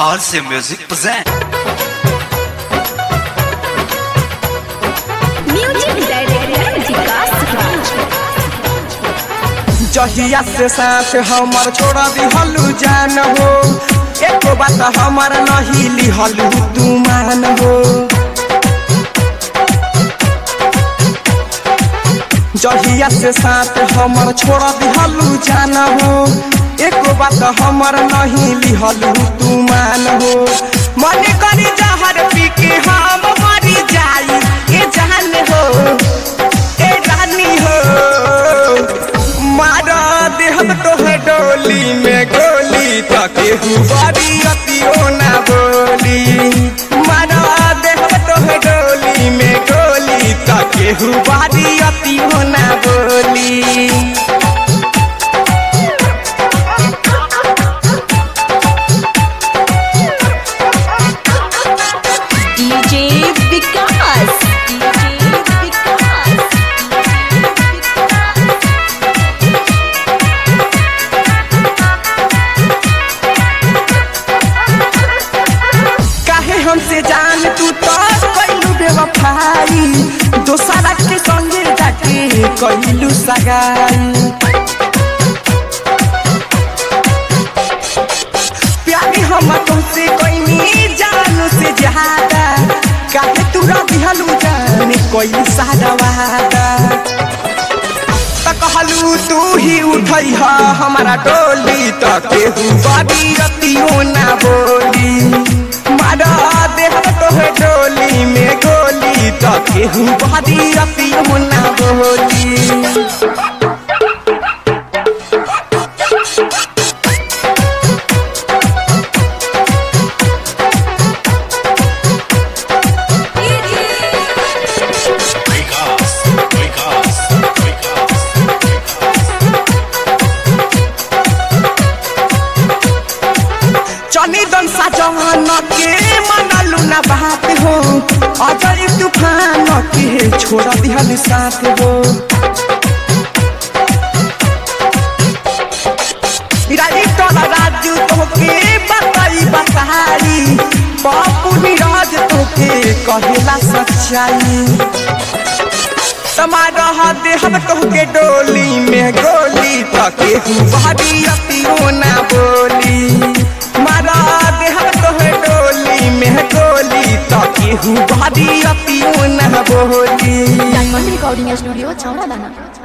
RC Music present music director Vikas Raj. जहिया से साथ हमर छोड़ा दिहलू जान हो, एक बात हमर नहीं लिहलू तू मान हो। जहिया से साथ हमर छोड़ा दिहलू जान हो, एक बात हमर नहीं लिहलू तू मान हो। मन करी जहर पी के हम मरी जाई ए जान हो, ए रानी हो। मारा देहब तोहे डोली में गोली ताके हुबारी अतियो ना बोली। मारा देहब तोहे डोली में गोली ताके हुबारी अतियो ना बोली। डीजे विकास, काहे हमसे जान तू तो कइलू बेवफाई, दोसरा के संगे जाके कइलू सगाई। प्यार हम तुमसे कइनी जानू से ज्यादा, काहे तू दिहलू जाने कोई सादा वादा। त कहलू तू ही उठई हा हमारा डोली, त केहू बारी रतियो ना बोली। मारा देहब तोहे डोली में गोली, त केहू बारी रतियो ना बोली। चनी दन साजन के मनलू ना बात हो, अजय तूफान के छोड़ दिहल साथ हो। राइटर राजू तोके बताई बताई, बापू नीरज तोके कहेला सच्चाई। तुम्हारा देहब तोके डोली में गोली, ताके हुबारी अतियो ना बोली। मारा देहब तोहे डोली में गोली, ताके हुबारी अतियो ना बोली। डायमंड रिकॉर्डिंग स्टूडियो छौड़ा दाना।